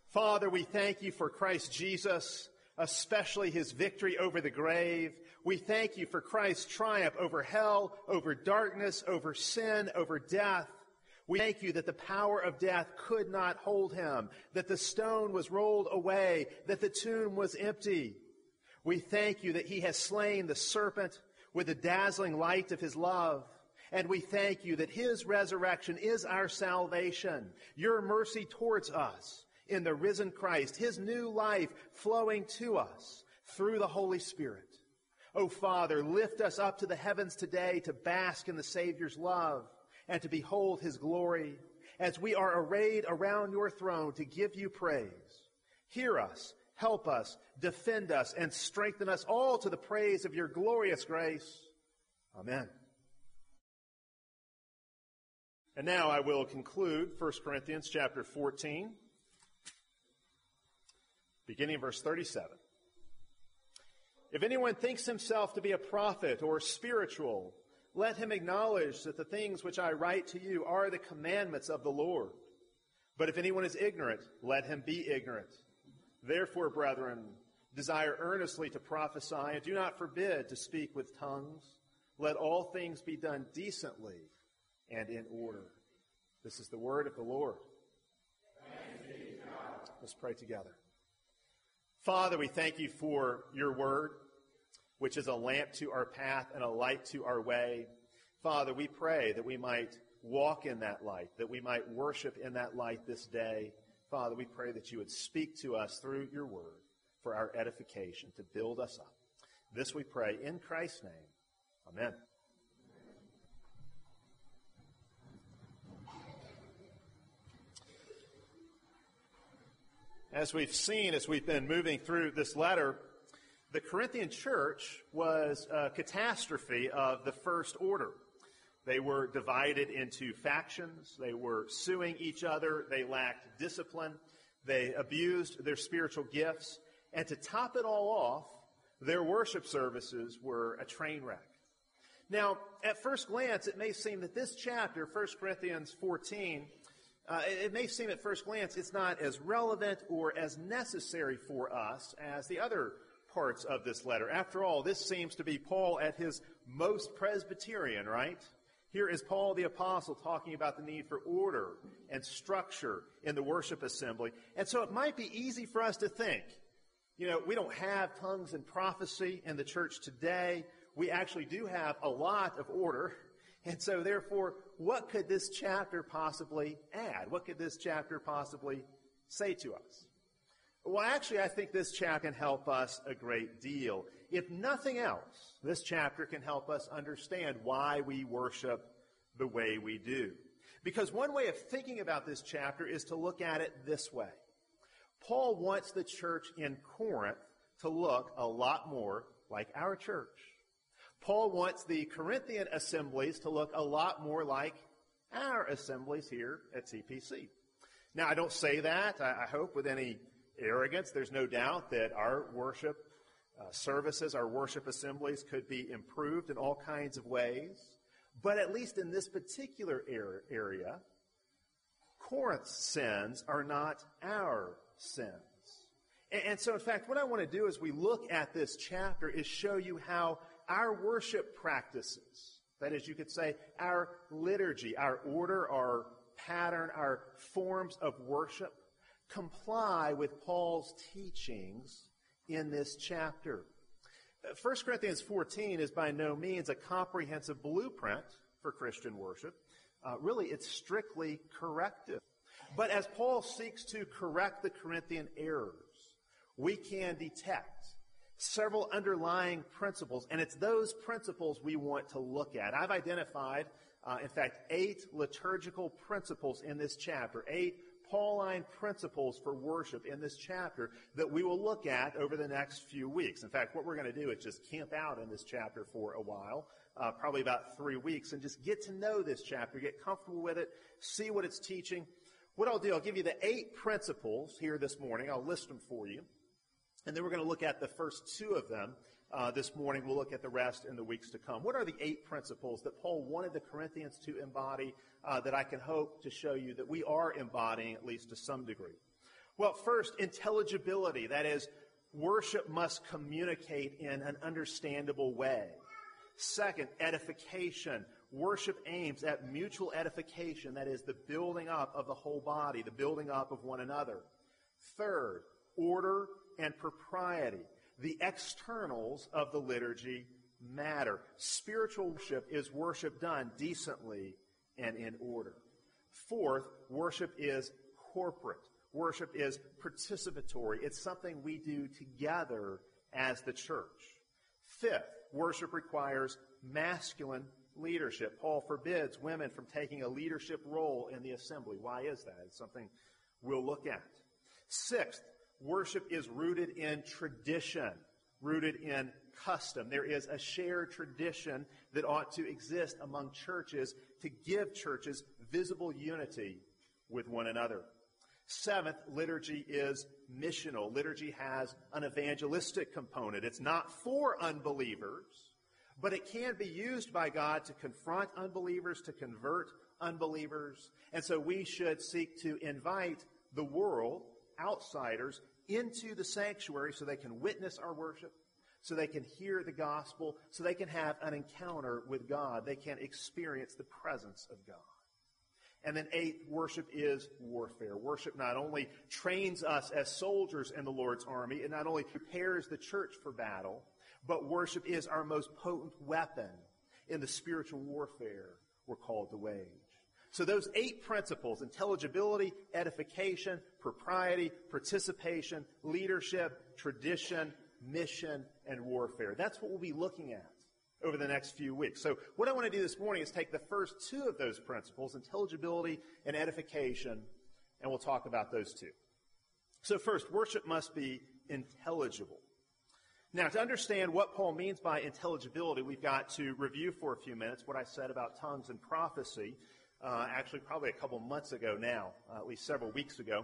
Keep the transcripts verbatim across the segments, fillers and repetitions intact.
Father, we thank you for Christ Jesus, especially his victory over the grave. We thank you for Christ's triumph over hell, over darkness, over sin, over death. We thank you that the power of death could not hold him, that the stone was rolled away, that the tomb was empty. We thank you that he has slain the serpent with the dazzling light of his love. And we thank you that his resurrection is our salvation, your mercy towards us in the risen Christ, his new life flowing to us through the Holy Spirit. O Father, lift us up to the heavens today to bask in the Savior's love and to behold his glory as we are arrayed around your throne to give you praise. Hear us, help us, defend us, and strengthen us all to the praise of your glorious grace. Amen. And now I will conclude First Corinthians chapter fourteen, beginning in verse thirty-seven. If anyone thinks himself to be a prophet or spiritual, let him acknowledge that the things which I write to you are the commandments of the Lord. But if anyone is ignorant, let him be ignorant. Therefore, brethren, desire earnestly to prophesy, and do not forbid to speak with tongues. Let all things be done decently and in order. This is the word of the Lord. Thanks be to God. Let's pray together. Father, we thank you for your word, which is a lamp to our path and a light to our way. Father, we pray that we might walk in that light, that we might worship in that light this day. Father, we pray that you would speak to us through your word for our edification, to build us up. This we pray in Christ's name. Amen. As we've seen, as we've been moving through this letter, the Corinthian church was a catastrophe of the first order. They were divided into factions. They were suing each other. They lacked discipline. They abused their spiritual gifts. And to top it all off, their worship services were a train wreck. Now, at first glance, it may seem that this chapter, First Corinthians fourteen, Uh, it may seem at first glance it's not as relevant or as necessary for us as the other parts of this letter. After all, this seems to be Paul at his most Presbyterian, right? Here is Paul the Apostle talking about the need for order and structure in the worship assembly. And so it might be easy for us to think, you know, we don't have tongues and prophecy in the church today. We actually do have a lot of order. And so, therefore, what could this chapter possibly add? What could this chapter possibly say to us? Well, actually, I think this chapter can help us a great deal. If nothing else, this chapter can help us understand why we worship the way we do. Because one way of thinking about this chapter is to look at it this way. Paul wants the church in Corinth to look a lot more like our church. Paul wants the Corinthian assemblies to look a lot more like our assemblies here at C P C. Now, I don't say that, I hope, with any arrogance. There's no doubt that our worship uh, services, our worship assemblies could be improved in all kinds of ways. But at least in this particular area, Corinth's sins are not our sins. And so, in fact, what I want to do as we look at this chapter is show you how our worship practices, that is, you could say, our liturgy, our order, our pattern, our forms of worship, comply with Paul's teachings in this chapter. First Corinthians fourteen is by no means a comprehensive blueprint for Christian worship. Uh, really, it's strictly corrective. But as Paul seeks to correct the Corinthian errors, we can detect several underlying principles, and it's those principles we want to look at. I've identified, uh, in fact, eight liturgical principles in this chapter, eight Pauline principles for worship in this chapter that we will look at over the next few weeks. In fact, what we're going to do is just camp out in this chapter for a while, uh, probably about three weeks, and just get to know this chapter, get comfortable with it, see what it's teaching. What I'll do, I'll give you the eight principles here this morning. I'll list them for you. And then we're going to look at the first two of them uh, this morning. We'll look at the rest in the weeks to come. What are the eight principles that Paul wanted the Corinthians to embody uh, that I can hope to show you that we are embodying at least to some degree? Well, first, intelligibility. That is, worship must communicate in an understandable way. Second, edification. Worship aims at mutual edification. That is, the building up of the whole body, the building up of one another. Third, order and propriety. The externals of the liturgy matter. Spiritual worship is worship done decently and in order. Fourth, worship is corporate. Worship is participatory. It's something we do together as the church. Fifth, worship requires masculine leadership. Paul forbids women from taking a leadership role in the assembly. Why is that? It's something we'll look at. Sixth, worship is rooted in tradition, rooted in custom. There is a shared tradition that ought to exist among churches to give churches visible unity with one another. Seventh, liturgy is missional. Liturgy has an evangelistic component. It's not for unbelievers, but it can be used by God to confront unbelievers, to convert unbelievers. And so we should seek to invite the world, outsiders, into the sanctuary so they can witness our worship, so they can hear the gospel, so they can have an encounter with God. They can experience the presence of God. And then eighth, worship is warfare. Worship not only trains us as soldiers in the Lord's army, it not only prepares the church for battle, but worship is our most potent weapon in the spiritual warfare we're called to wage. So those eight principles, intelligibility, edification, propriety, participation, leadership, tradition, mission, and warfare. That's what we'll be looking at over the next few weeks. So what I want to do this morning is take the first two of those principles, intelligibility and edification, and we'll talk about those two. So first, worship must be intelligible. Now, to understand what Paul means by intelligibility, we've got to review for a few minutes what I said about tongues and prophecy, uh, actually probably a couple months ago now, uh, at least several weeks ago.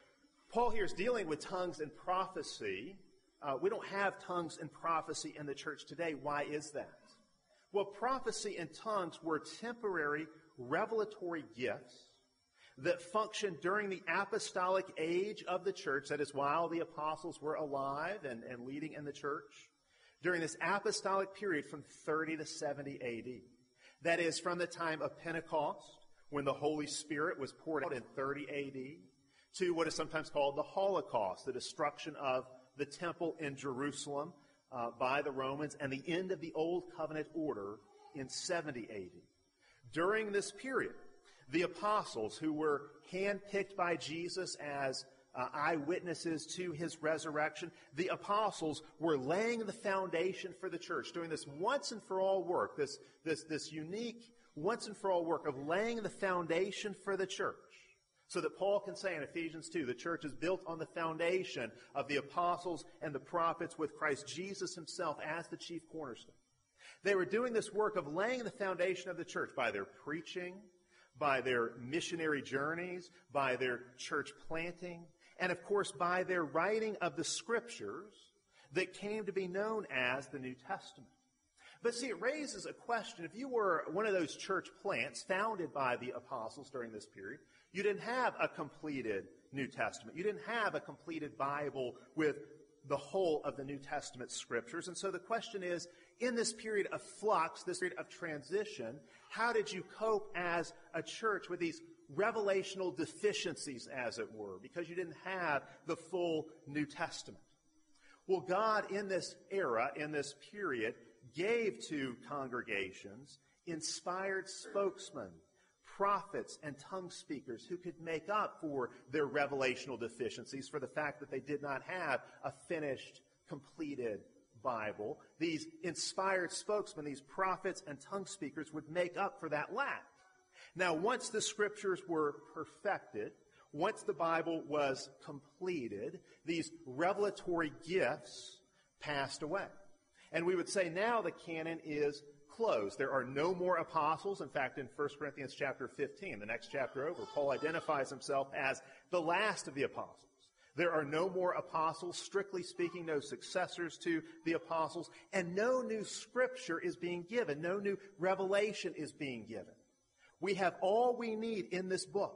Paul here is dealing with tongues and prophecy. Uh, we don't have tongues and prophecy in the church today. Why is that? Well, prophecy and tongues were temporary revelatory gifts that functioned during the apostolic age of the church, that is, while the apostles were alive and, and leading in the church, during this apostolic period from thirty to seventy A D. That is, from the time of Pentecost, when the Holy Spirit was poured out in thirty A D, to what is sometimes called the Holocaust, the destruction of the temple in Jerusalem uh, by the Romans, and the end of the Old Covenant order in seventy A D. During this period, the apostles, who were handpicked by Jesus as uh, eyewitnesses to his resurrection, the apostles were laying the foundation for the church, doing this once and for all work, this, this, this unique once and for all work of laying the foundation for the church. So that Paul can say in Ephesians two, the church is built on the foundation of the apostles and the prophets with Christ Jesus himself as the chief cornerstone. They were doing this work of laying the foundation of the church by their preaching, by their missionary journeys, by their church planting, and of course by their writing of the scriptures that came to be known as the New Testament. But see, it raises a question. If you were one of those church plants founded by the apostles during this period, you didn't have a completed New Testament. You didn't have a completed Bible with the whole of the New Testament scriptures. And so the question is, in this period of flux, this period of transition, how did you cope as a church with these revelational deficiencies, as it were, because you didn't have the full New Testament? Well, God, in this era, in this period, gave to congregations inspired spokesmen, prophets, and tongue speakers who could make up for their revelational deficiencies, for the fact that they did not have a finished, completed Bible. These inspired spokesmen, these prophets and tongue speakers, would make up for that lack. Now, once the scriptures were perfected, once the Bible was completed, these revelatory gifts passed away. And we would say now the canon is closed. There are no more apostles. In fact, in First Corinthians chapter fifteen, the next chapter over, Paul identifies himself as the last of the apostles. There are no more apostles, strictly speaking, no successors to the apostles, and no new scripture is being given. No new revelation is being given. We have all we need in this book.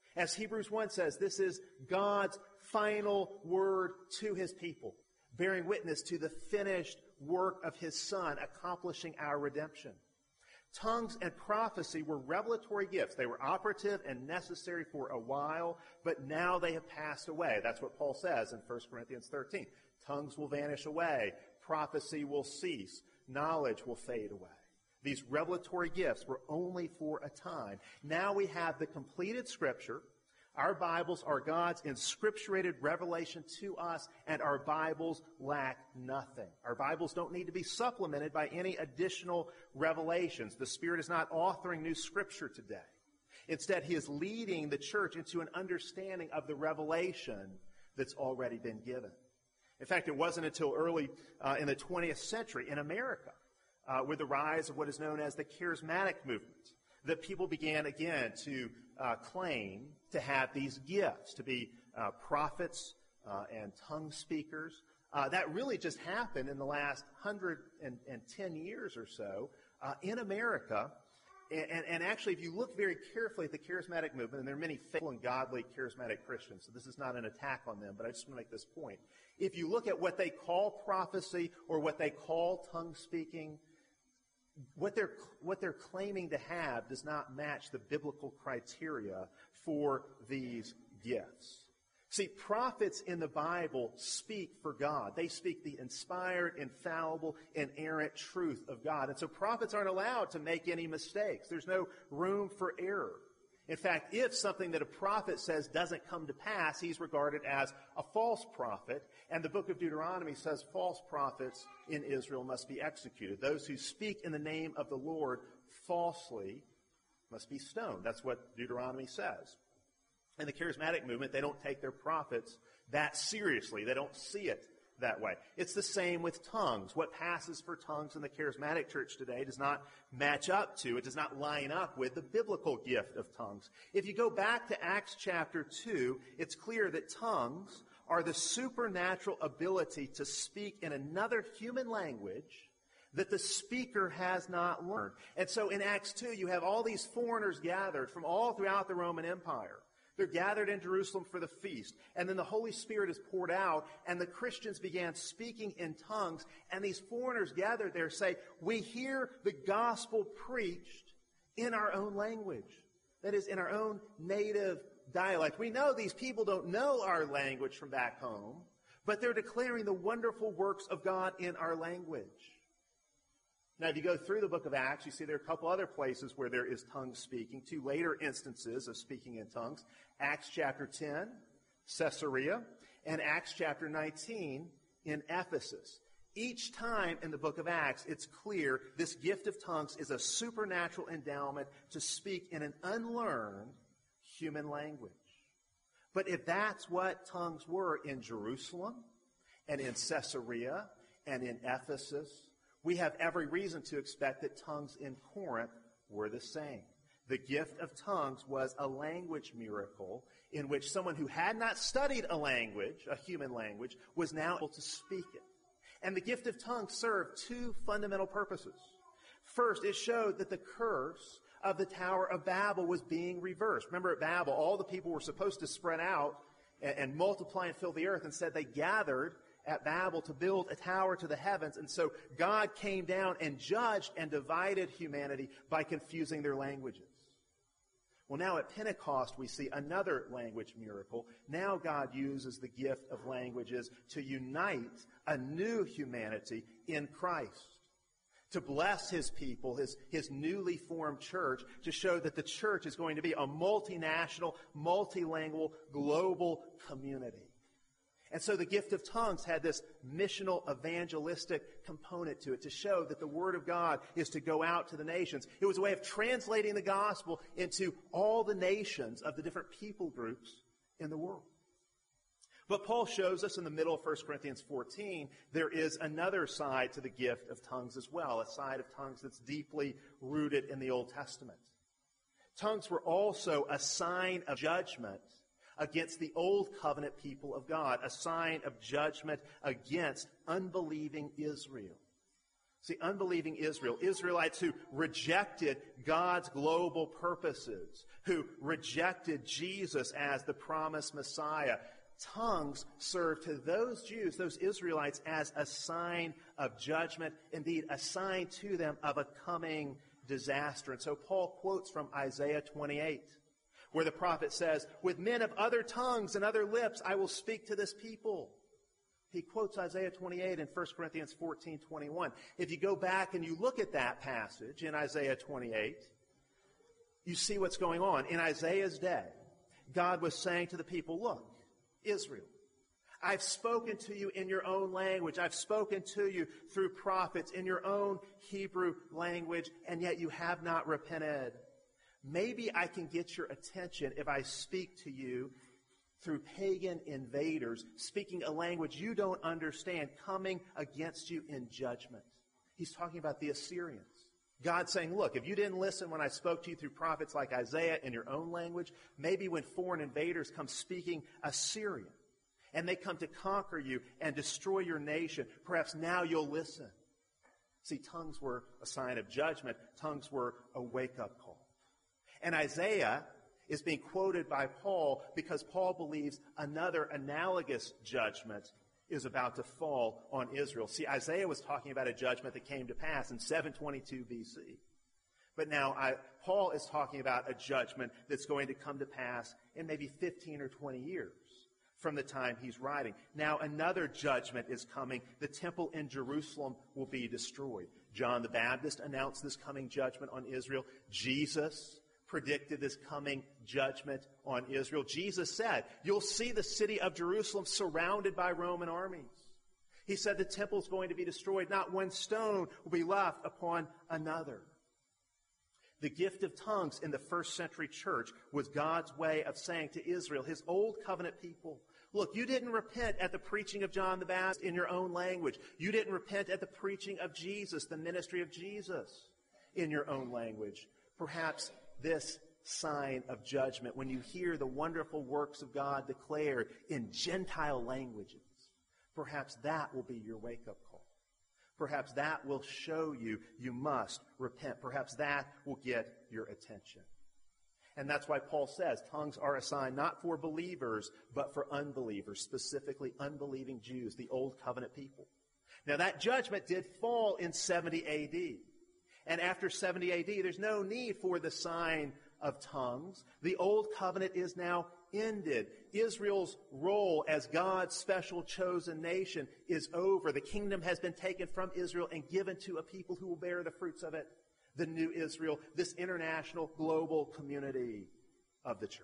As Hebrews one says, this is God's final word to his people, bearing witness to the finished work of his Son, accomplishing our redemption. Tongues and prophecy were revelatory gifts. They were operative and necessary for a while, but now they have passed away. That's what Paul says in First Corinthians thirteen. Tongues will vanish away. Prophecy will cease. Knowledge will fade away. These revelatory gifts were only for a time. Now we have the completed Scripture. Our Bibles are God's inscripturated revelation to us, and our Bibles lack nothing. Our Bibles don't need to be supplemented by any additional revelations. The Spirit is not authoring new Scripture today. Instead, he is leading the church into an understanding of the revelation that's already been given. In fact, it wasn't until early uh, in the twentieth century in America, uh, with the rise of what is known as the charismatic movement, that people began again to uh, claim to have these gifts, to be uh, prophets uh, and tongue speakers. Uh, that really just happened in the last one hundred ten years or so uh, in America. And, and actually, if you look very carefully at the charismatic movement, and there are many faithful and godly charismatic Christians, so this is not an attack on them, but I just want to make this point. If you look at what they call prophecy or what they call tongue speaking, what they're, what they're claiming to have does not match the biblical criteria for these gifts. See, prophets in the Bible speak for God. They speak the inspired, infallible, inerrant truth of God. And so prophets aren't allowed to make any mistakes. There's no room for error. In fact, if something that a prophet says doesn't come to pass, he's regarded as a false prophet. And the book of Deuteronomy says false prophets in Israel must be executed. Those who speak in the name of the Lord falsely must be stoned. That's what Deuteronomy says. In the charismatic movement, they don't take their prophets that seriously. They don't see it that way. It's the same with tongues. What passes for tongues in the charismatic church today does not match up to, it does not line up with the biblical gift of tongues. If you go back to Acts chapter two, it's clear that tongues are the supernatural ability to speak in another human language that the speaker has not learned. And so in Acts two, you have all these foreigners gathered from all throughout the Roman Empire. They're gathered in Jerusalem for the feast. And then the Holy Spirit is poured out, and the Christians began speaking in tongues. And these foreigners gathered there say, we hear the gospel preached in our own language. That is, in our own native dialect. We know these people don't know our language from back home, but they're declaring the wonderful works of God in our language. Now, if you go through the book of Acts, you see there are a couple other places where there is tongue speaking, two later instances of speaking in tongues. Acts chapter ten, Caesarea, and Acts chapter nineteen in Ephesus. Each time in the book of Acts, it's clear this gift of tongues is a supernatural endowment to speak in an unlearned human language. But if that's what tongues were in Jerusalem and in Caesarea and in Ephesus, we have every reason to expect that tongues in Corinth were the same. The gift of tongues was a language miracle in which someone who had not studied a language, a human language, was now able to speak it. And the gift of tongues served two fundamental purposes. First, it showed that the curse of the Tower of Babel was being reversed. Remember, at Babel, all the people were supposed to spread out and, and multiply and fill the earth. Instead, they gathered at Babel to build a tower to the heavens. And so God came down and judged and divided humanity by confusing their languages. Well, now at Pentecost, we see another language miracle. Now God uses the gift of languages to unite a new humanity in Christ, to bless his people, his, his newly formed church, to show that the church is going to be a multinational, multilingual, global community. And so the gift of tongues had this missional, evangelistic component to it, to show that the Word of God is to go out to the nations. It was a way of translating the gospel into all the nations of the different people groups in the world. But Paul shows us in the middle of First Corinthians fourteen, there is another side to the gift of tongues as well, a side of tongues that's deeply rooted in the Old Testament. Tongues were also a sign of judgment against the old covenant people of God, a sign of judgment against unbelieving Israel. See, unbelieving Israel, Israelites who rejected God's global purposes, who rejected Jesus as the promised Messiah, tongues served to those Jews, those Israelites, as a sign of judgment, indeed a sign to them of a coming disaster. And so Paul quotes from Isaiah twenty-eight, where the prophet says, "With men of other tongues and other lips I will speak to this people." He quotes Isaiah twenty-eight in First Corinthians fourteen twenty-one. If you go back and you look at that passage in Isaiah twenty-eight, you see what's going on. In Isaiah's day, God was saying to the people, look, Israel, I've spoken to you in your own language. I've spoken to you through prophets in your own Hebrew language, and yet you have not repented. Maybe I can get your attention if I speak to you through pagan invaders, speaking a language you don't understand, coming against you in judgment. He's talking about the Assyrians. God's saying, look, if you didn't listen when I spoke to you through prophets like Isaiah in your own language, maybe when foreign invaders come speaking Assyrian, and they come to conquer you and destroy your nation, perhaps now you'll listen. See, tongues were a sign of judgment. Tongues were a wake-up call. And Isaiah is being quoted by Paul because Paul believes another analogous judgment is about to fall on Israel. See, Isaiah was talking about a judgment that came to pass in seven twenty-two B C. But now I, Paul is talking about a judgment that's going to come to pass in maybe fifteen or twenty years from the time he's writing. Now another judgment is coming. The temple in Jerusalem will be destroyed. John the Baptist announced this coming judgment on Israel. Jesus predicted this coming judgment on Israel. Jesus said, you'll see the city of Jerusalem surrounded by Roman armies. He said the temple is going to be destroyed. Not one stone will be left upon another. The gift of tongues in the first century church was God's way of saying to Israel, his old covenant people, look, you didn't repent at the preaching of John the Baptist in your own language. You didn't repent at the preaching of Jesus, the ministry of Jesus, in your own language. Perhaps this sign of judgment, when you hear the wonderful works of God declared in Gentile languages, perhaps that will be your wake-up call. Perhaps that will show you you must repent. Perhaps that will get your attention. And that's why Paul says tongues are a sign not for believers, but for unbelievers, specifically unbelieving Jews, the old covenant people. Now that judgment did fall in seventy A D. And after seventy A D, there's no need for the sign of tongues. The old covenant is now ended. Israel's role as God's special chosen nation is over. The kingdom has been taken from Israel and given to a people who will bear the fruits of it. The new Israel, this international global community of the church.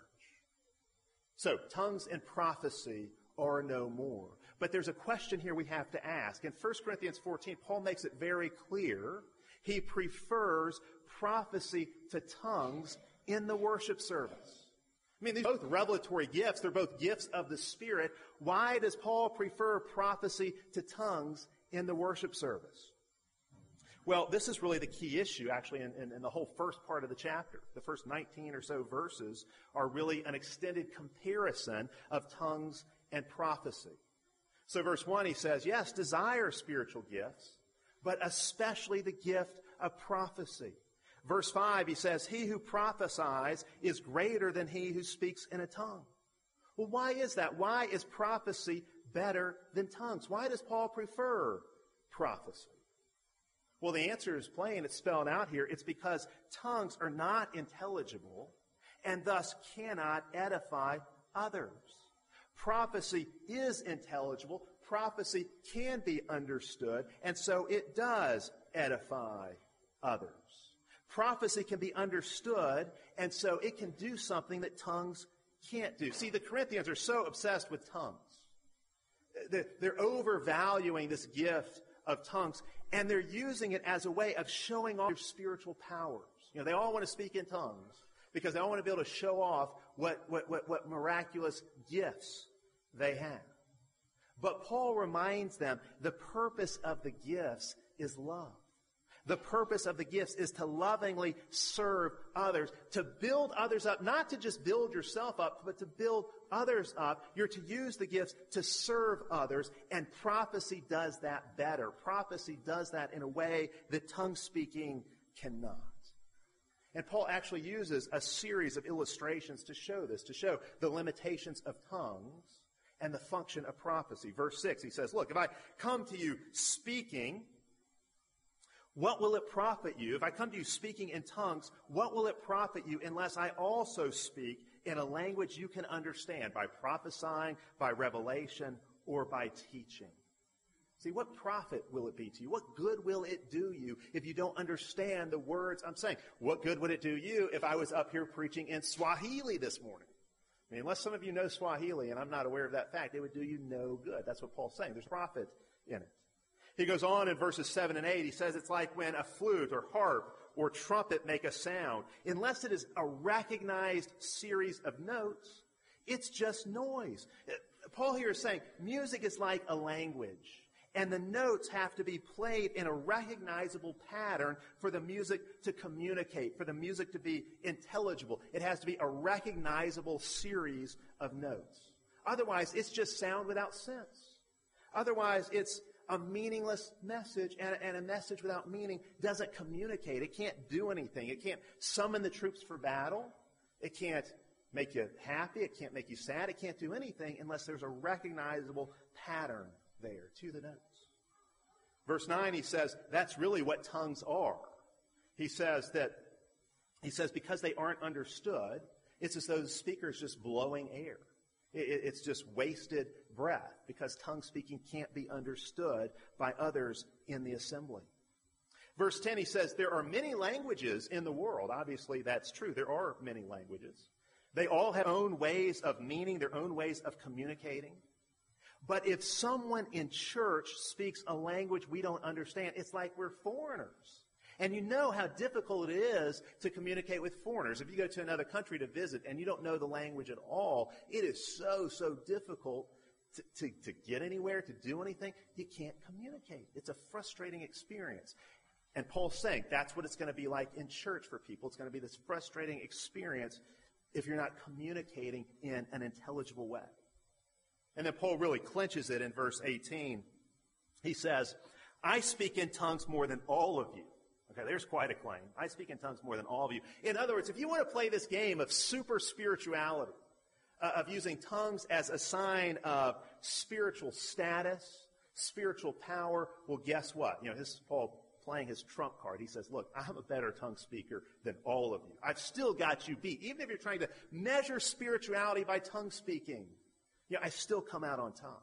So, tongues and prophecy are no more. But there's a question here we have to ask. In First Corinthians fourteen, Paul makes it very clear he prefers prophecy to tongues in the worship service. I mean, these are both revelatory gifts. They're both gifts of the Spirit. Why does Paul prefer prophecy to tongues in the worship service? Well, this is really the key issue, actually, in, in, in the whole first part of the chapter. The first nineteen or so verses are really an extended comparison of tongues and prophecy. So verse one, he says, yes, desire spiritual gifts, but especially the gift of prophecy. Verse five, he says, he who prophesies is greater than he who speaks in a tongue. Well, why is that? Why is prophecy better than tongues? Why does Paul prefer prophecy? Well, the answer is plain. It's spelled out here. It's because tongues are not intelligible and thus cannot edify others. Prophecy is intelligible. Prophecy can be understood, and so it does edify others. Prophecy can be understood, and so it can do something that tongues can't do. See, the Corinthians are so obsessed with tongues. They're overvaluing this gift of tongues, and they're using it as a way of showing off their spiritual powers. You know, they all want to speak in tongues because they all want to be able to show off what, what, what, what miraculous gifts they have. But Paul reminds them the purpose of the gifts is love. The purpose of the gifts is to lovingly serve others, to build others up, not to just build yourself up, but to build others up. You're to use the gifts to serve others, and prophecy does that better. Prophecy does that in a way that tongue speaking cannot. And Paul actually uses a series of illustrations to show this, to show the limitations of tongues and the function of prophecy. Verse six, he says, look, if I come to you speaking, what will it profit you? If I come to you speaking in tongues, what will it profit you unless I also speak in a language you can understand by prophesying, by revelation, or by teaching? See, what profit will it be to you? What good will it do you if you don't understand the words I'm saying? What good would it do you if I was up here preaching in Swahili this morning? I mean, unless some of you know Swahili, and I'm not aware of that fact, it would do you no good. That's what Paul's saying. There's profit in it. He goes on in verses seven and eight. He says it's like when a flute or harp or trumpet make a sound. Unless it is a recognized series of notes, it's just noise. Paul here is saying music is like a language, and the notes have to be played in a recognizable pattern for the music to communicate, for the music to be intelligible. It has to be a recognizable series of notes. Otherwise, it's just sound without sense. Otherwise, it's a meaningless message, and, and a message without meaning doesn't communicate. It can't do anything. It can't summon the troops for battle. It can't make you happy. It can't make you sad. It can't do anything unless there's a recognizable pattern there to the notes. Verse nine, he says, that's really what tongues are. He says that, he says because they aren't understood, it's as though the speaker is just blowing air. It's just wasted breath because tongue speaking can't be understood by others in the assembly. Verse ten, he says, there are many languages in the world. Obviously, that's true. There are many languages. They all have their own ways of meaning, their own ways of communicating. But if someone in church speaks a language we don't understand, it's like we're foreigners. And you know how difficult it is to communicate with foreigners. If you go to another country to visit and you don't know the language at all, it is so, so difficult to, to, to get anywhere, to do anything. You can't communicate. It's a frustrating experience. And Paul's saying that's what it's going to be like in church for people. It's going to be this frustrating experience if you're not communicating in an intelligible way. And then Paul really clinches it in verse eighteen. He says, I speak in tongues more than all of you. Okay, there's quite a claim. I speak in tongues more than all of you. In other words, if you want to play this game of super spirituality, uh, of using tongues as a sign of spiritual status, spiritual power, well, guess what? You know, this is Paul playing his trump card. He says, look, I'm a better tongue speaker than all of you. I've still got you beat. Even if you're trying to measure spirituality by tongue speaking, you know, I still come out on top.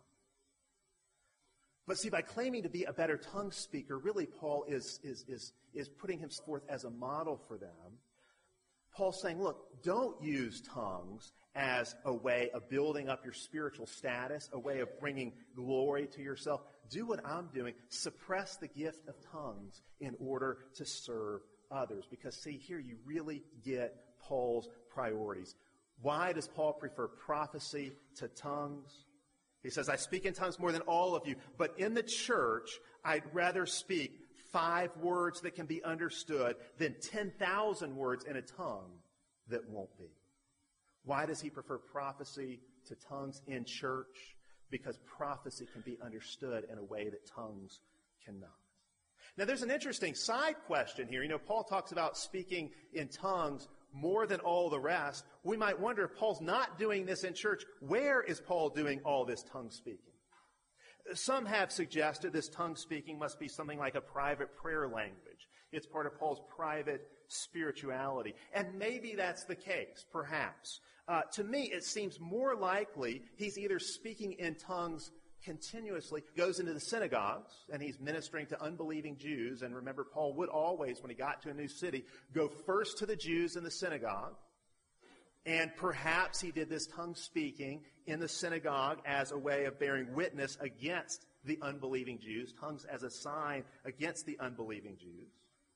But see, by claiming to be a better tongue speaker, really Paul is, is, is, is putting himself forth as a model for them. Paul's saying, look, don't use tongues as a way of building up your spiritual status, a way of bringing glory to yourself. Do what I'm doing. Suppress the gift of tongues in order to serve others. Because, see, here you really get Paul's priorities. Why does Paul prefer prophecy to tongues? He says, I speak in tongues more than all of you, but in the church, I'd rather speak five words that can be understood than ten thousand words in a tongue that won't be. Why does he prefer prophecy to tongues in church? Because prophecy can be understood in a way that tongues cannot. Now, there's an interesting side question here. You know, Paul talks about speaking in tongues more than all the rest. We might wonder if Paul's not doing this in church, where is Paul doing all this tongue speaking? Some have suggested this tongue speaking must be something like a private prayer language. It's part of Paul's private spirituality. And maybe that's the case, perhaps. Uh, to me, it seems more likely he's either speaking in tongues continuously, goes into the synagogues, and he's ministering to unbelieving Jews. And remember, Paul would always, when he got to a new city, go first to the Jews in the synagogue. And perhaps he did this tongue speaking in the synagogue as a way of bearing witness against the unbelieving Jews, tongues as a sign against the unbelieving Jews.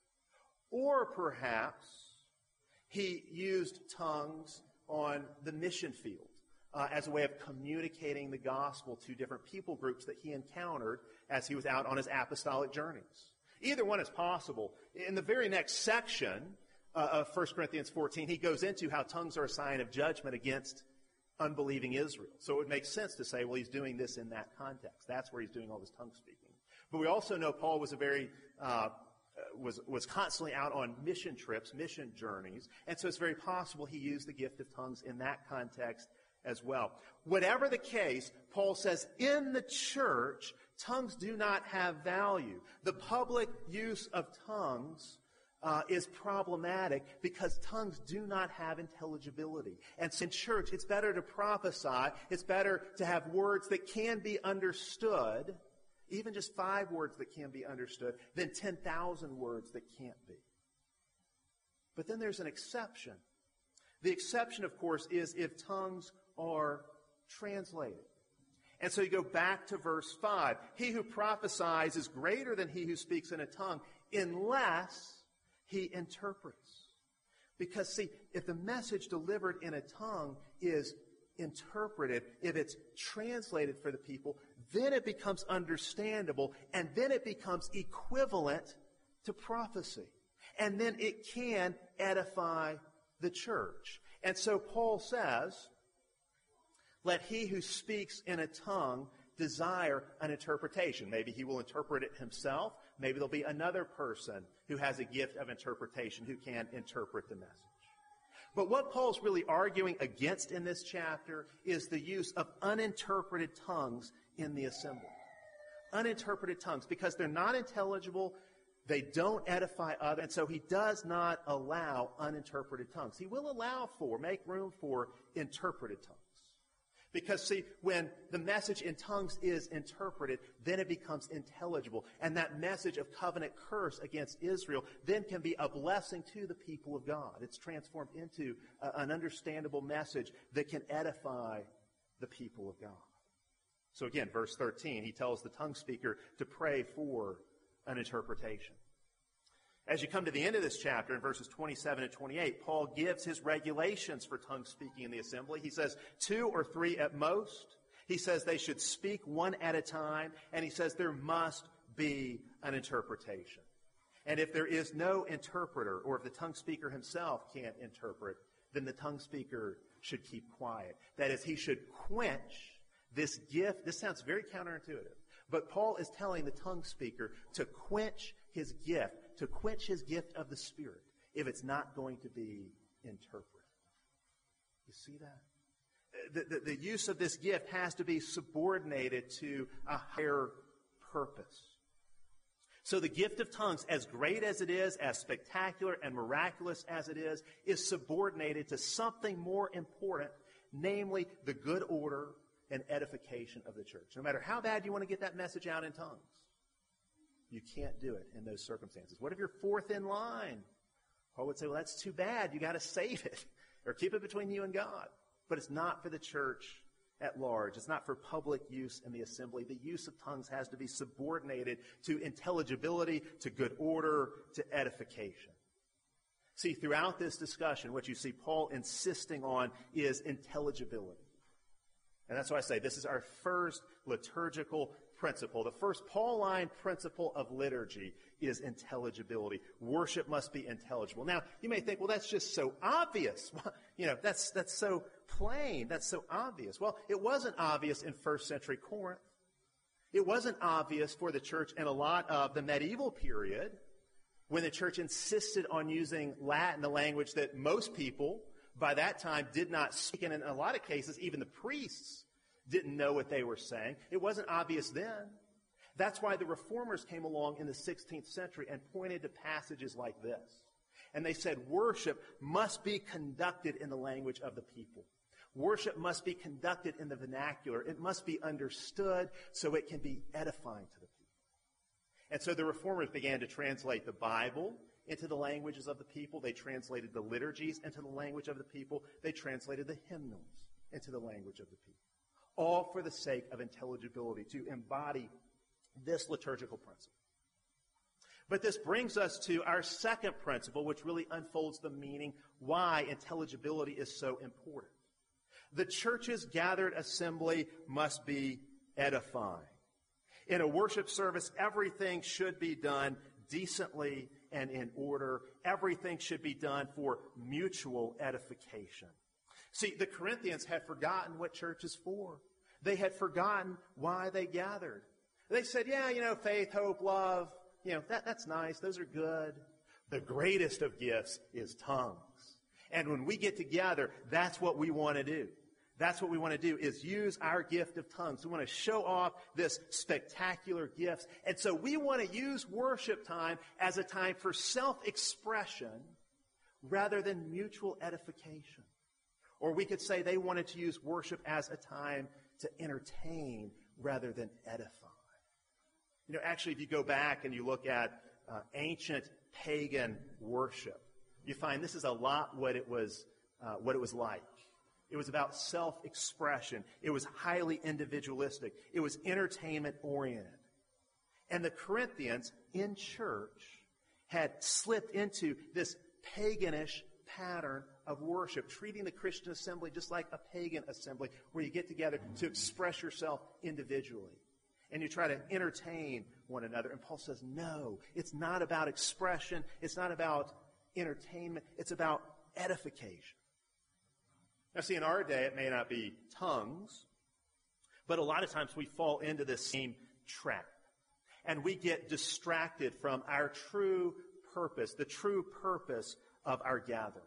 Or perhaps he used tongues on the mission field. Uh, as a way of communicating the gospel to different people groups that he encountered as he was out on his apostolic journeys. Either one is possible. In the very next section uh, of First Corinthians fourteen, he goes into how tongues are a sign of judgment against unbelieving Israel. So it would make sense to say, well, he's doing this in that context. That's where he's doing all this tongue speaking. But we also know Paul was a very uh, was was constantly out on mission trips, mission journeys, and so it's very possible he used the gift of tongues in that context as well. Whatever the case, Paul says in the church, tongues do not have value. The public use of tongues Uh, is problematic because tongues do not have intelligibility. And so in church, it's better to prophesy. It's better to have words that can be understood, even just five words that can be understood, than ten thousand words that can't be. But then there's an exception. The exception, of course, is if tongues are translated. And so you go back to verse five. He who prophesies is greater than he who speaks in a tongue, unless he interprets. Because, see, if the message delivered in a tongue is interpreted, if it's translated for the people, then it becomes understandable, and then it becomes equivalent to prophecy. And then it can edify the church. And so Paul says, let he who speaks in a tongue desire an interpretation. Maybe he will interpret it himself. Maybe there'll be another person who has a gift of interpretation who can interpret the message. But what Paul's really arguing against in this chapter is the use of uninterpreted tongues in the assembly. Uninterpreted tongues, because they're not intelligible, they don't edify others, and so he does not allow uninterpreted tongues. He will allow for, make room for interpreted tongues. Because, see, when the message in tongues is interpreted, then it becomes intelligible. And that message of covenant curse against Israel then can be a blessing to the people of God. It's transformed into a, an understandable message that can edify the people of God. So again, verse thirteen, he tells the tongue speaker to pray for an interpretation. As you come to the end of this chapter, in verses twenty-seven and twenty-eight, Paul gives his regulations for tongue speaking in the assembly. He says two or three at most. He says they should speak one at a time. And he says there must be an interpretation. And if there is no interpreter, or if the tongue speaker himself can't interpret, then the tongue speaker should keep quiet. That is, he should quench this gift. This sounds very counterintuitive. But Paul is telling the tongue speaker to quench his gift, to quench his gift of the Spirit, if it's not going to be interpreted. You see that? The, the, the use of this gift has to be subordinated to a higher purpose. So the gift of tongues, as great as it is, as spectacular and miraculous as it is, is subordinated to something more important, namely the good order and edification of the church. No matter how bad you want to get that message out in tongues, you can't do it in those circumstances. What if you're fourth in line? Paul would say, well, that's too bad. You got to save it or keep it between you and God. But it's not for the church at large. It's not for public use in the assembly. The use of tongues has to be subordinated to intelligibility, to good order, to edification. See, throughout this discussion, what you see Paul insisting on is intelligibility. And that's why I say this is our first liturgical principle. The first Pauline principle of liturgy is intelligibility. Worship must be intelligible. Now, you may think, well, that's just so obvious. You know, that's that's so plain. That's so obvious. Well, it wasn't obvious in first century Corinth. It wasn't obvious for the church in a lot of the medieval period when the church insisted on using Latin, the language that most people by that time did not speak, and in a lot of cases, even the priests didn't know what they were saying. It wasn't obvious then. That's why the reformers came along in the sixteenth century and pointed to passages like this. And they said worship must be conducted in the language of the people. Worship must be conducted in the vernacular. It must be understood so it can be edifying to the people. And so the reformers began to translate the Bible into the languages of the people. They translated the liturgies into the language of the people. They translated the hymnals into the language of the people. All for the sake of intelligibility, to embody this liturgical principle. But this brings us to our second principle, which really unfolds the meaning why intelligibility is so important. The church's gathered assembly must be edifying. In a worship service, everything should be done decently and in order. Everything should be done for mutual edification. See, the Corinthians had forgotten what church is for. They had forgotten why they gathered. They said, yeah, you know, faith, hope, love, you know, that, that's nice. Those are good. The greatest of gifts is tongues. And when we get together, that's what we want to do. That's what we want to do, is use our gift of tongues. We want to show off this spectacular gift. And so we want to use worship time as a time for self-expression rather than mutual edification. Or we could say they wanted to use worship as a time to entertain rather than edify. You know, actually, if you go back and you look at uh, ancient pagan worship, you find this is a lot what it was, uh, what it was like. It was about self-expression. It was highly individualistic. It was entertainment-oriented. And the Corinthians in church had slipped into this paganish pattern of worship, treating the Christian assembly just like a pagan assembly, where you get together to express yourself individually. And you try to entertain one another. And Paul says, no, it's not about expression. It's not about entertainment. It's about edification. Now, see, in our day, it may not be tongues, but a lot of times we fall into this same trap. And we get distracted from our true purpose, the true purpose of our gathering.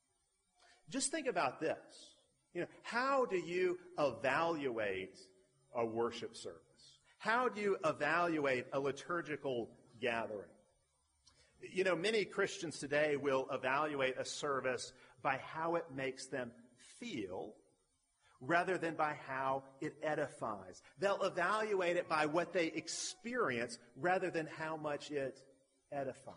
Just think about this. You know, how do you evaluate a worship service? How do you evaluate a liturgical gathering? You know, many Christians today will evaluate a service by how it makes them feel rather than by how it edifies. They'll evaluate it by what they experience rather than how much it edifies.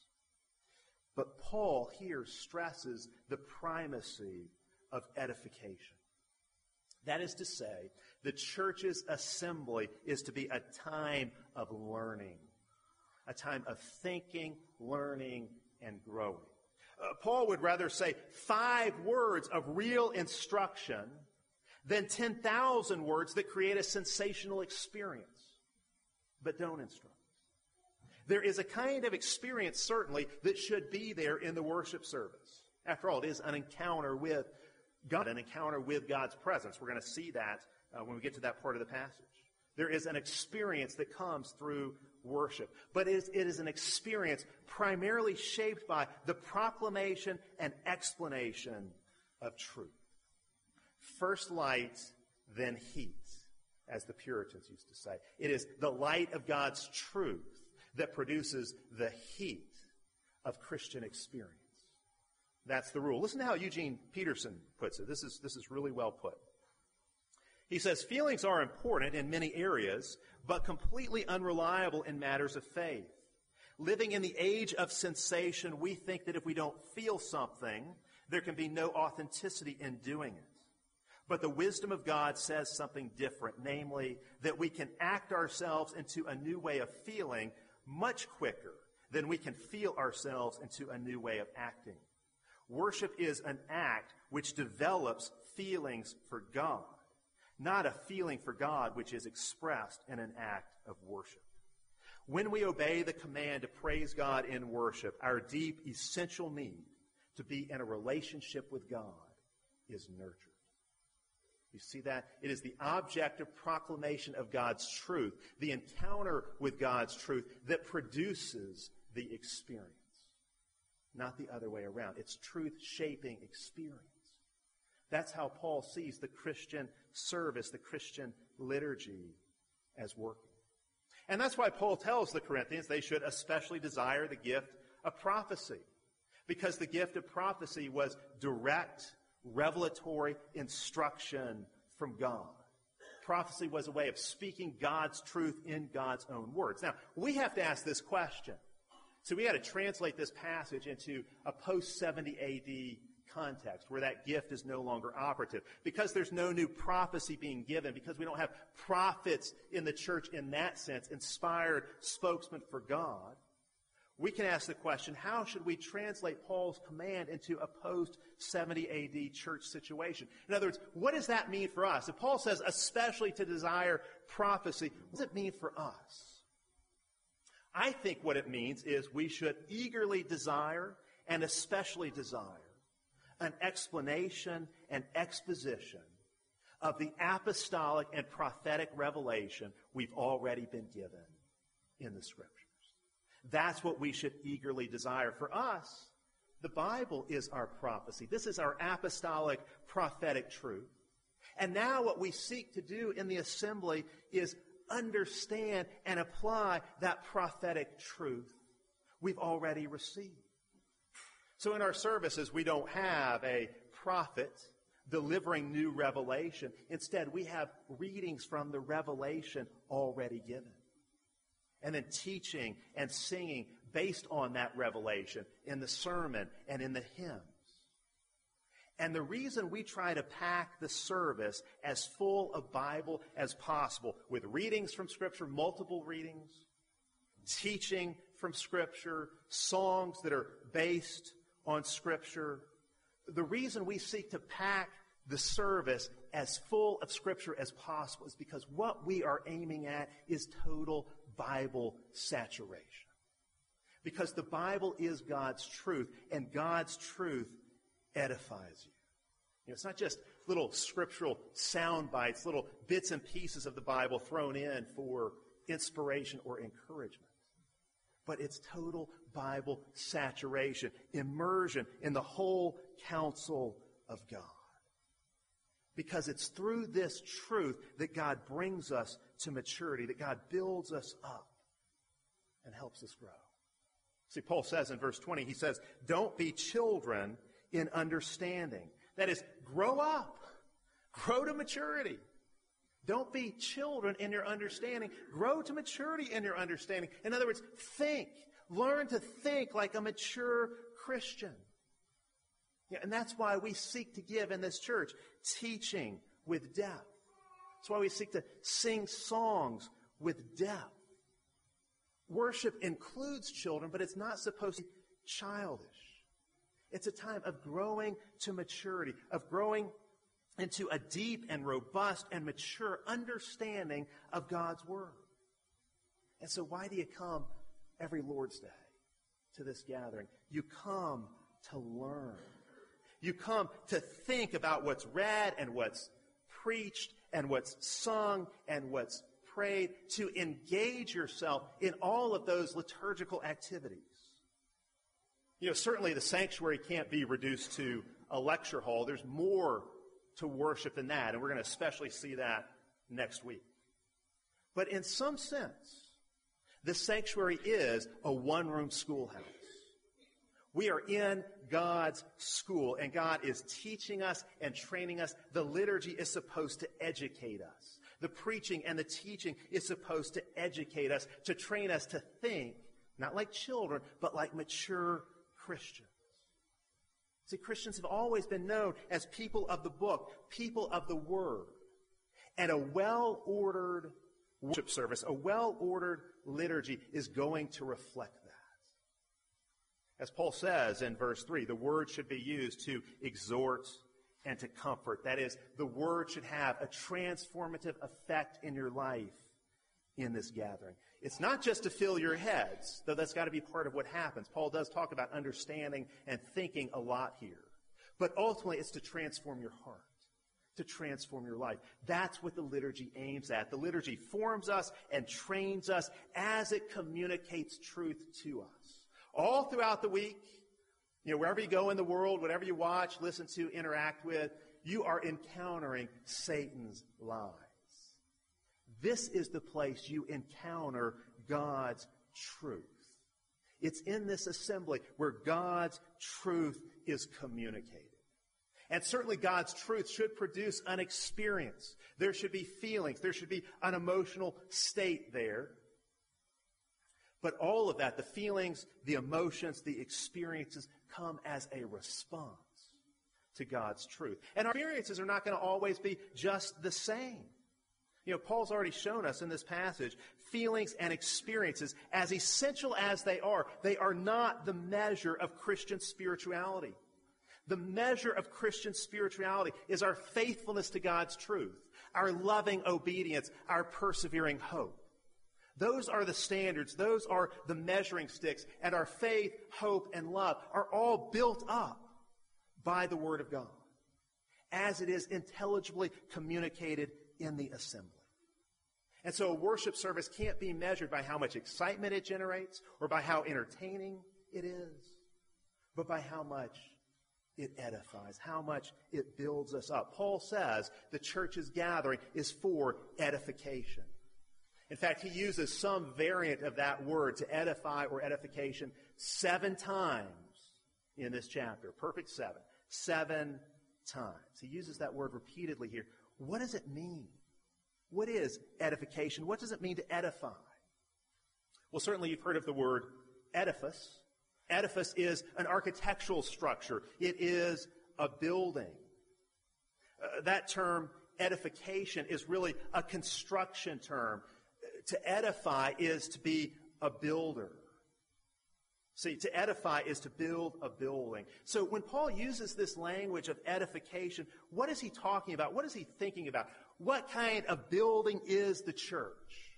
But Paul here stresses the primacy of edification. That is to say, the church's assembly is to be a time of learning, a time of thinking, learning, and growing. Uh, Paul would rather say five words of real instruction than ten thousand words that create a sensational experience, but don't instruct. There is a kind of experience, certainly, that should be there in the worship service. After all, it is an encounter with God, an encounter with God's presence. We're going to see that uh, when we get to that part of the passage. There is an experience that comes through worship. But it is, it is an experience primarily shaped by the proclamation and explanation of truth. First light, then heat, as the Puritans used to say. It is the light of God's truth that produces the heat of Christian experience. That's the rule. Listen to how Eugene Peterson puts it. This is, this is really well put. He says, feelings are important in many areas, but completely unreliable in matters of faith. Living in the age of sensation, we think that if we don't feel something, there can be no authenticity in doing it. But the wisdom of God says something different, namely that we can act ourselves into a new way of feeling much quicker than we can feel ourselves into a new way of acting. Worship is an act which develops feelings for God, not a feeling for God which is expressed in an act of worship. When we obey the command to praise God in worship, our deep, essential need to be in a relationship with God is nurtured. You see that? It is the objective proclamation of God's truth, the encounter with God's truth, that produces the experience, not the other way around. It's truth-shaping experience. That's how Paul sees the Christian service, the Christian liturgy as working. And that's why Paul tells the Corinthians they should especially desire the gift of prophecy, because the gift of prophecy was direct, revelatory instruction from God. Prophecy was a way of speaking God's truth in God's own words. Now, we have to ask this question. So we had to translate this passage into a post seventy A D context where that gift is no longer operative. Because there's no new prophecy being given, because we don't have prophets in the church in that sense, inspired spokesman for God, we can ask the question, how should we translate Paul's command into a post seventy A D church situation? In other words, what does that mean for us? If Paul says especially to desire prophecy, what does it mean for us? I think what it means is we should eagerly desire, and especially desire, an explanation and exposition of the apostolic and prophetic revelation we've already been given in the Scriptures. That's what we should eagerly desire. For us, the Bible is our prophecy. This is our apostolic prophetic truth. And now what we seek to do in the assembly is understand and apply that prophetic truth we've already received. So in our services, we don't have a prophet delivering new revelation. Instead, we have readings from the revelation already given. And then teaching and singing based on that revelation in the sermon and in the hymns. And the reason we try to pack the service as full of Bible as possible, with readings from Scripture, multiple readings, teaching from Scripture, songs that are based on Scripture, the reason we seek to pack the service as full of Scripture as possible is because what we are aiming at is total Bible saturation. Because the Bible is God's truth, and God's truth edifies you. You know, it's not just little scriptural sound bites, little bits and pieces of the Bible thrown in for inspiration or encouragement. But it's total Bible saturation, immersion in the whole counsel of God. Because it's through this truth that God brings us to maturity, that God builds us up and helps us grow. See, Paul says in verse twenty, he says, don't be children in understanding. That is, grow up. Grow to maturity. Don't be children in your understanding. Grow to maturity in your understanding. In other words, think. Learn to think like a mature Christian. Yeah, and that's why we seek to give in this church teaching with depth. That's why we seek to sing songs with depth. Worship includes children, but it's not supposed to be childish. It's a time of growing to maturity, of growing into a deep and robust and mature understanding of God's Word. And so why do you come every Lord's Day to this gathering? You come to learn. You come to think about what's read and what's preached and what's sung and what's prayed, to engage yourself in all of those liturgical activities. You know, certainly the sanctuary can't be reduced to a lecture hall. There's more to worship than that, and we're going to especially see that next week. But in some sense, the sanctuary is a one-room schoolhouse. We are in God's school, and God is teaching us and training us. The liturgy is supposed to educate us. The preaching and the teaching is supposed to educate us, to train us to think, not like children, but like mature Christians. See, Christians have always been known as people of the book, people of the Word. And a well-ordered worship service, a well-ordered liturgy is going to reflect that. As Paul says in verse three, the Word should be used to exhort and to comfort. That is, the Word should have a transformative effect in your life in this gathering. It's not just to fill your heads, though that's got to be part of what happens. Paul does talk about understanding and thinking a lot here. But ultimately, it's to transform your heart, to transform your life. That's what the liturgy aims at. The liturgy forms us and trains us as it communicates truth to us. All throughout the week, you know, wherever you go in the world, whatever you watch, listen to, interact with, you are encountering Satan's lies. This is the place you encounter God's truth. It's in this assembly where God's truth is communicated. And certainly God's truth should produce an experience. There should be feelings. There should be an emotional state there. But all of that, the feelings, the emotions, the experiences, come as a response to God's truth. And our experiences are not going to always be just the same. You know, Paul's already shown us in this passage, feelings and experiences, as essential as they are, they are not the measure of Christian spirituality. The measure of Christian spirituality is our faithfulness to God's truth, our loving obedience, our persevering hope. Those are the standards. Those are the measuring sticks. And our faith, hope, and love are all built up by the Word of God as it is intelligibly communicated in the assembly. And so a worship service can't be measured by how much excitement it generates or by how entertaining it is, but by how much it edifies, how much it builds us up. Paul says the church's gathering is for edification. In fact, he uses some variant of that word, to edify or edification, seven times in this chapter. Perfect seven. Seven times. He uses that word repeatedly here. What does it mean? What is edification? What does it mean to edify? Well, certainly you've heard of the word edifice. Edifice is an architectural structure. It is a building. Uh, that term, edification, is really a construction term. To edify is to be a builder. See, to edify is to build a building. So when Paul uses this language of edification, what is he talking about? What is he thinking about? What kind of building is the church?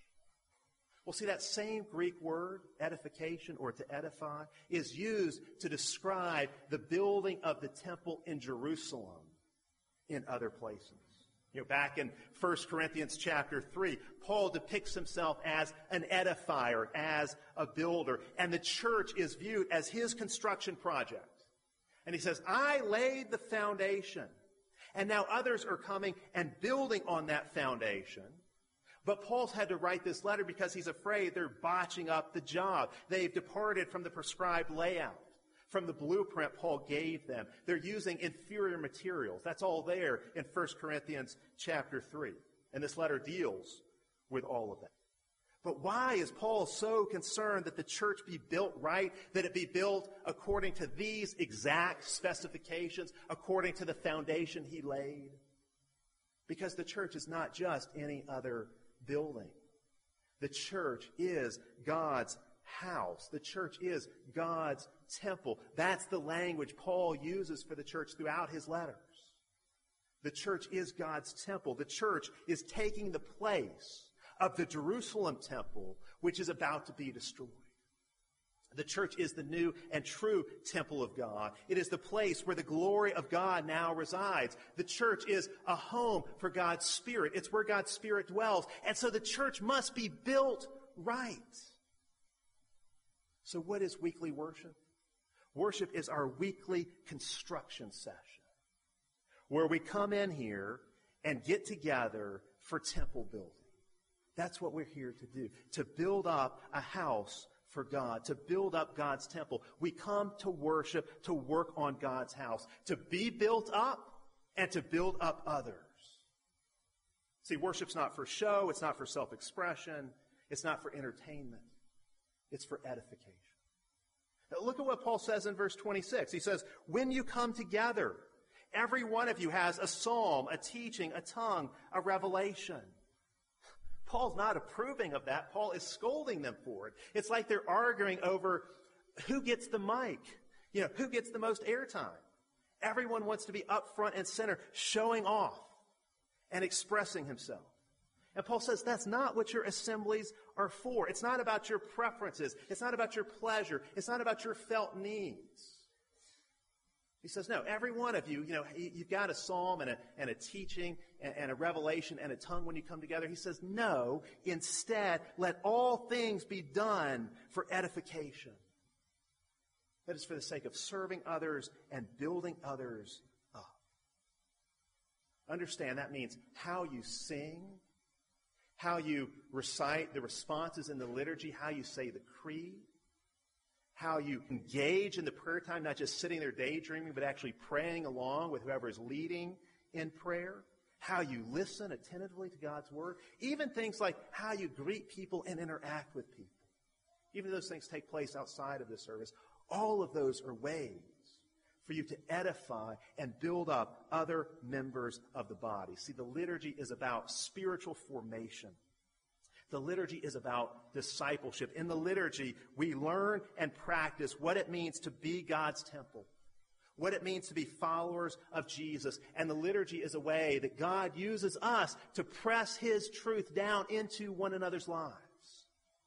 Well, see, that same Greek word, edification or to edify, is used to describe the building of the temple in Jerusalem in other places. You know, back in First Corinthians chapter three, Paul depicts himself as an edifier, as a builder, and the church is viewed as his construction project. And he says, I laid the foundation, and now others are coming and building on that foundation. But Paul's had to write this letter because he's afraid they're botching up the job. They've departed from the prescribed layout, from the blueprint Paul gave them. They're using inferior materials. That's all there in First Corinthians chapter three. And this letter deals with all of that. But why is Paul so concerned that the church be built right, that it be built according to these exact specifications, according to the foundation he laid? Because the church is not just any other building. The church is God's house. The church is God's temple. That's the language Paul uses for the church throughout his letters. The church is God's temple. The church is taking the place of the Jerusalem temple, which is about to be destroyed. The church is the new and true temple of God. It is the place where the glory of God now resides. The church is a home for God's Spirit. It's where God's Spirit dwells. And so the church must be built right. So what is weekly worship? Worship is our weekly construction session, where we come in here and get together for temple building. That's what we're here to do, to build up a house for God, to build up God's temple. We come to worship, to work on God's house, to be built up and to build up others. See, worship's not for show, it's not for self-expression, it's not for entertainment, it's for edification. Now, look at what Paul says in verse twenty-six. He says, when you come together, every one of you has a psalm, a teaching, a tongue, a revelation. Paul's not approving of that. Paul is scolding them for it. It's like they're arguing over who gets the mic, you know, who gets the most airtime. Everyone wants to be up front and center, showing off and expressing himself. And Paul says that's not what your assemblies are for. It's not about your preferences. It's not about your pleasure. It's not about your felt needs. He says, no, every one of you, you know, you've got a psalm and a, and a teaching and, and a revelation and a tongue when you come together. He says, no, instead, let all things be done for edification. That is for the sake of serving others and building others up. Understand that means how you sing, how you recite the responses in the liturgy, how you say the creed, how you engage in the prayer time, not just sitting there daydreaming, but actually praying along with whoever is leading in prayer, how you listen attentively to God's word, even things like how you greet people and interact with people. Even those things take place outside of the service. All of those are ways for you to edify and build up other members of the body. See, the liturgy is about spiritual formation. The liturgy is about discipleship. In the liturgy, we learn and practice what it means to be God's temple, what it means to be followers of Jesus. And the liturgy is a way that God uses us to press his truth down into one another's lives.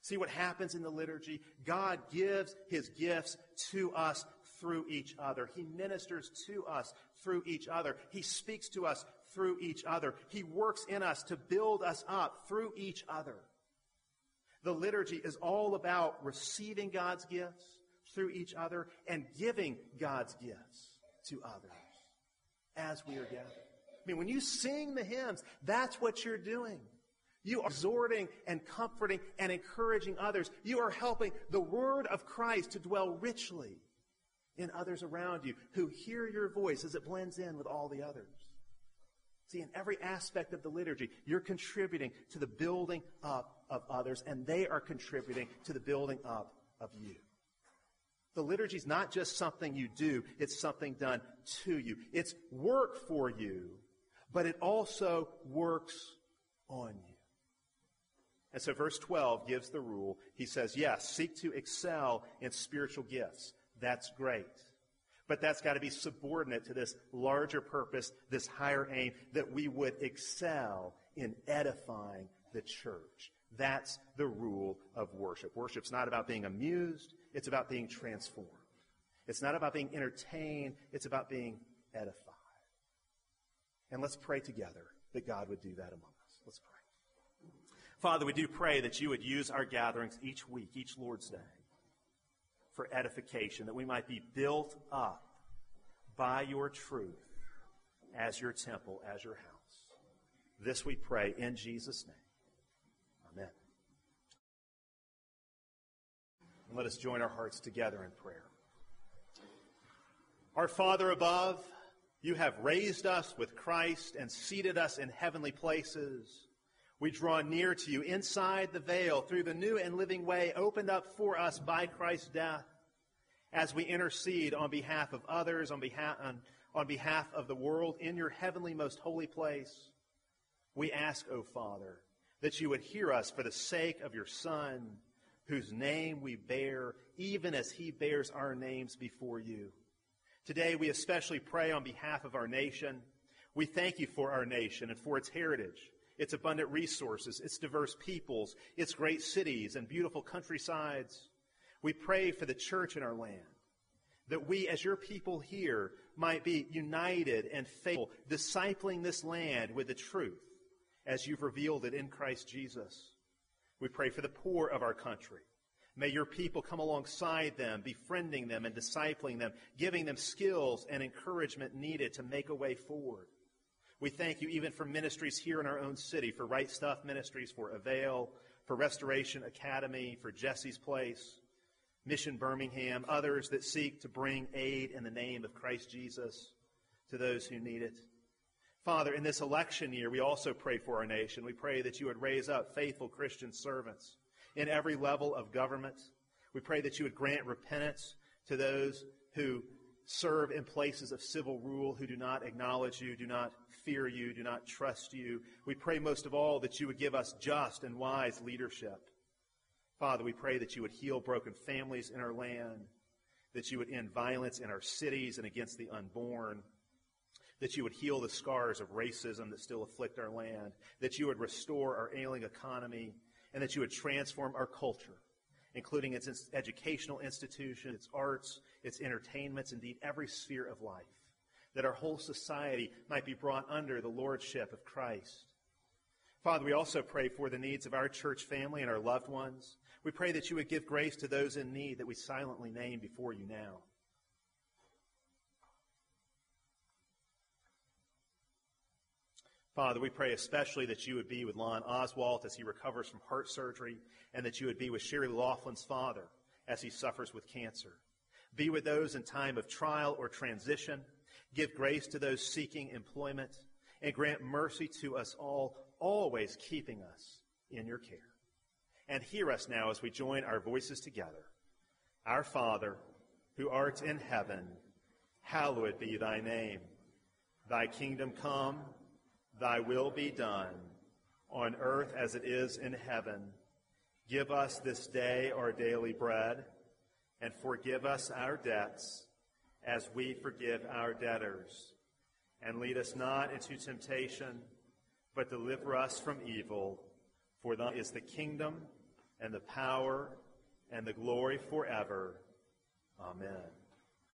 See what happens in the liturgy? God gives his gifts to us through each other. He ministers to us through each other. He speaks to us through each other. He works in us to build us up through each other. The liturgy is all about receiving God's gifts through each other and giving God's gifts to others as we are gathered. I mean, when you sing the hymns, that's what you're doing. You are exhorting and comforting and encouraging others. You are helping the word of Christ to dwell richly in others around you who hear your voice as it blends in with all the others. See, in every aspect of the liturgy, you're contributing to the building up of others, and they are contributing to the building up of you. The liturgy is not just something you do, it's something done to you. It's work for you, but it also works on you. And so verse twelve gives the rule. He says, yes, seek to excel in spiritual gifts. That's great. But that's got to be subordinate to this larger purpose, this higher aim, that we would excel in edifying the church. That's the rule of worship. Worship's not about being amused. It's about being transformed. It's not about being entertained. It's about being edified. And let's pray together that God would do that among us. Let's pray. Father, we do pray that you would use our gatherings each week, each Lord's Day, for edification, that we might be built up by your truth as your temple, as your house. This we pray in Jesus' name. Amen. And let us join our hearts together in prayer. Our Father above, you have raised us with Christ and seated us in heavenly places. We draw near to you inside the veil through the new and living way opened up for us by Christ's death. As we intercede on behalf of others, on behalf, on, on behalf of the world in your heavenly most holy place, we ask, O Father, that you would hear us for the sake of your Son, whose name we bear, even as he bears our names before you. Today we especially pray on behalf of our nation. We thank you for our nation and for its heritage, its abundant resources, its diverse peoples, its great cities and beautiful countrysides. We pray for the church in our land, that we as your people here might be united and faithful, discipling this land with the truth as you've revealed it in Christ Jesus. We pray for the poor of our country. May your people come alongside them, befriending them and discipling them, giving them skills and encouragement needed to make a way forward. We thank you even for ministries here in our own city, for Right Stuff Ministries, for Avail, for Restoration Academy, for Jesse's Place, Mission Birmingham, others that seek to bring aid in the name of Christ Jesus to those who need it. Father, in this election year, we also pray for our nation. We pray that you would raise up faithful Christian servants in every level of government. We pray that you would grant repentance to those who serve in places of civil rule, who do not acknowledge you, do not fear you, do not trust you. We pray most of all that you would give us just and wise leadership. Father, we pray that you would heal broken families in our land, that you would end violence in our cities and against the unborn, that you would heal the scars of racism that still afflict our land, that you would restore our ailing economy, and that you would transform our culture, including its educational institutions, its arts, its entertainments, indeed every sphere of life, that our whole society might be brought under the lordship of Christ. Father, we also pray for the needs of our church family and our loved ones. We pray that you would give grace to those in need that we silently name before you now. Father, we pray especially that you would be with Lon Oswalt as he recovers from heart surgery, and that you would be with Sherry Laughlin's father as he suffers with cancer. Be with those in time of trial or transition. Give grace to those seeking employment, and grant mercy to us all, always keeping us in your care. And hear us now as we join our voices together. Our Father, who art in heaven, hallowed be thy name. Thy kingdom come, thy will be done, on earth as it is in heaven. Give us this day our daily bread, and forgive us our debts, as we forgive our debtors. And lead us not into temptation, but deliver us from evil. For thine is the kingdom, and the power and the glory forever. Amen.